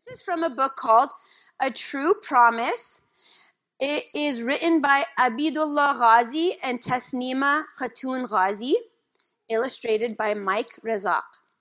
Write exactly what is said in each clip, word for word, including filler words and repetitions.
This is from a book called A True Promise. It is written by Abidullah Ghazi and Tasnima Khatun Ghazi, illustrated by Mike Razak.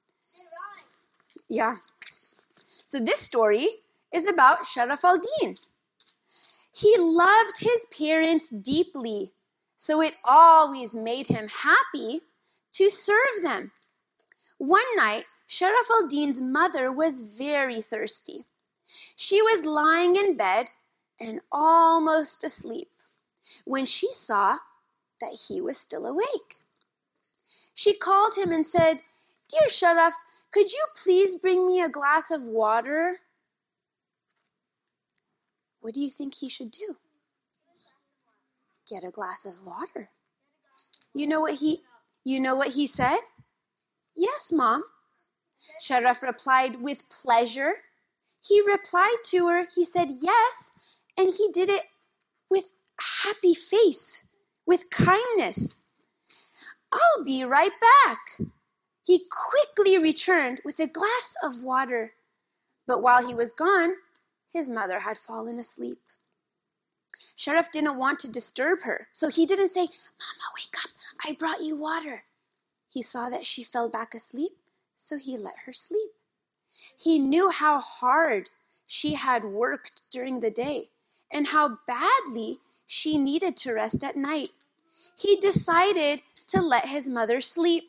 Yeah. So this story is about Sharaf al-Din. He loved his parents deeply, so it always made him happy to serve them. One night, Sharaf al-Din's mother was very thirsty. She was lying in bed and almost asleep when she saw that he was still awake. She called him and said, "Dear Sharaf, could you please bring me a glass of water?" What do you think he should do? Get a glass of water. You know what he you know what he said? "Yes, Mom." Sharaf replied with pleasure. He replied to her, he said yes, and he did it with a happy face, with kindness. "I'll be right back." He quickly returned with a glass of water. But while he was gone, his mother had fallen asleep. Sharaf didn't want to disturb her, so he didn't say, "Mama, wake up, I brought you water." He saw that she fell back asleep, so he let her sleep. He knew how hard she had worked during the day and how badly she needed to rest at night. He decided to let his mother sleep.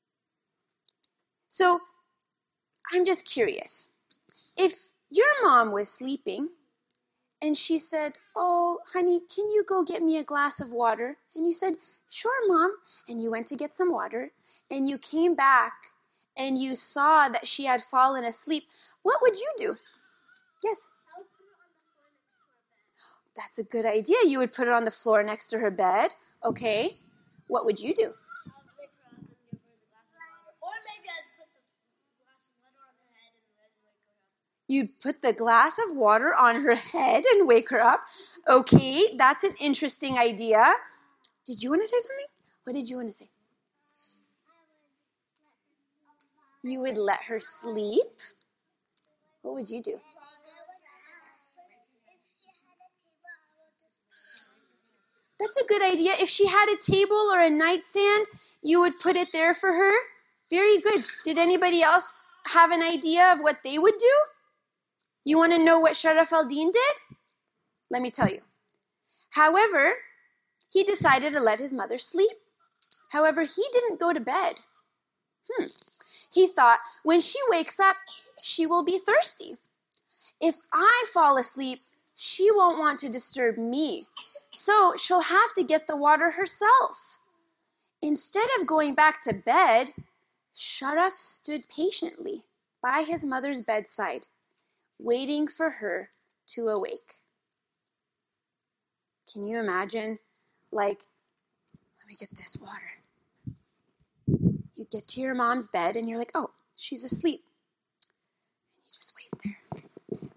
So, I'm just curious. If your mom was sleeping and she said, "Oh, honey, can you go get me a glass of water?" And you said, "Sure, Mom." And you went to get some water and you came back and you saw that she had fallen asleep, what would you do? Yes? I would put it on the floor next to her bed. That's a good idea. You would put it on the floor next to her bed. Okay. What would you do? I would wake her up and give her the glass of water. Or maybe I'd put the glass of water on her head and then wake her up. You'd put the glass of water on her head and wake her up. Okay, that's an interesting idea. Did you want to say something? What did you want to say? You would let her sleep? What would you do? That's a good idea. If she had a table or a nightstand, you would put it there for her? Very good. Did anybody else have an idea of what they would do? You want to know what Sharaf al-Din did? Let me tell you. However, he decided to let his mother sleep. However, he didn't go to bed. Hmm. He thought, when she wakes up, she will be thirsty. If I fall asleep, she won't want to disturb me. So she'll have to get the water herself. Instead of going back to bed, Sharaf stood patiently by his mother's bedside, waiting for her to awake. Can you imagine? Like, let me get this water. You get to your mom's bed and you're like, oh, she's asleep. And you just wait there.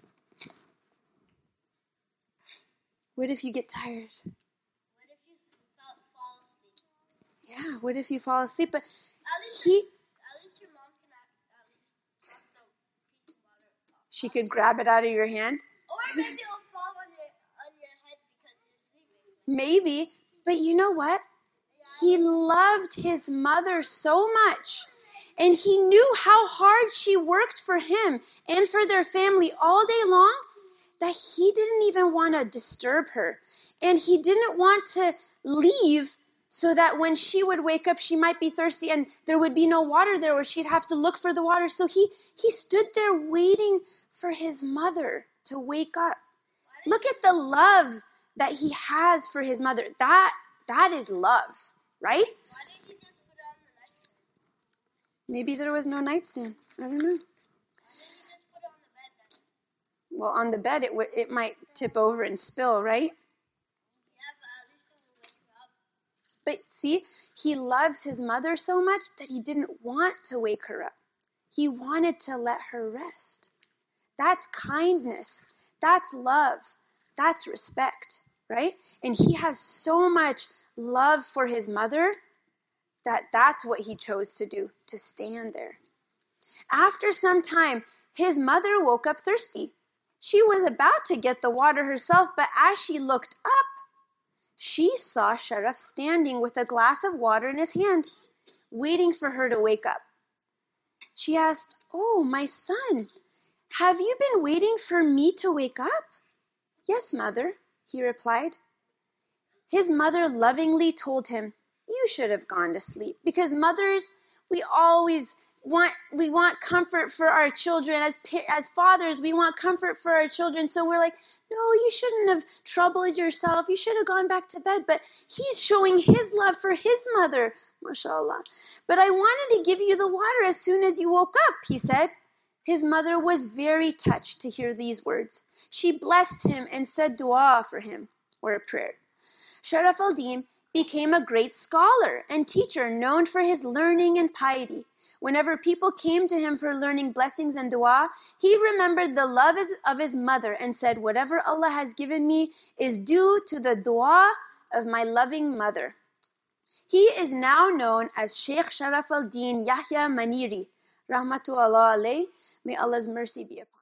What if you get tired? What if you fall, fall asleep? Yeah, what if you fall asleep? But At least, he, at least your mom can at, at least grab the piece of water off. she could grab it out of your hand. Or maybe it'll fall on your, on your head because you're sleeping. Maybe, but you know what? He loved his mother so much, and he knew how hard she worked for him and for their family all day long, that he didn't even want to disturb her. And he didn't want to leave so that when she would wake up, she might be thirsty and there would be no water there, or she'd have to look for the water. So he, he stood there waiting for his mother to wake up. Look at the love that he has for his mother. That, that is love, right? Why didn't you just put it on the nightstand? Maybe there was no nightstand. I don't know. Why didn't you just put it on the bed then? Well, on the bed, it w- it might tip over and spill, right? Yeah, but at least it will wake her up. But see, he loves his mother so much that he didn't want to wake her up. He wanted to let her rest. That's kindness. That's love. That's respect, right? And he has so much love for his mother that that's what he chose to do, to stand there. After some time, his mother woke up thirsty. She was about to get the water herself, but as she looked up, she saw Sharaf standing with a glass of water in his hand, waiting for her to wake up. She asked, "Oh, my son, have you been waiting for me to wake up?" "Yes, mother," he replied. His mother lovingly told him, "You should have gone to sleep," because mothers, we always want we want comfort for our children. As as fathers, we want comfort for our children. So we're like, "No, you shouldn't have troubled yourself. You should have gone back to bed." But he's showing his love for his mother, mashallah. "But I wanted to give you the water as soon as you woke up," he said. His mother was very touched to hear these words. She blessed him and said dua for him, or a prayer. Sharaf al-Din became a great scholar and teacher known for his learning and piety. Whenever people came to him for learning blessings and dua, he remembered the love of his mother and said, "Whatever Allah has given me is due to the dua of my loving mother." He is now known as Sheikh Sharaf al-Din Yahya Maniri, rahmatullah alayh. May Allah's mercy be upon him.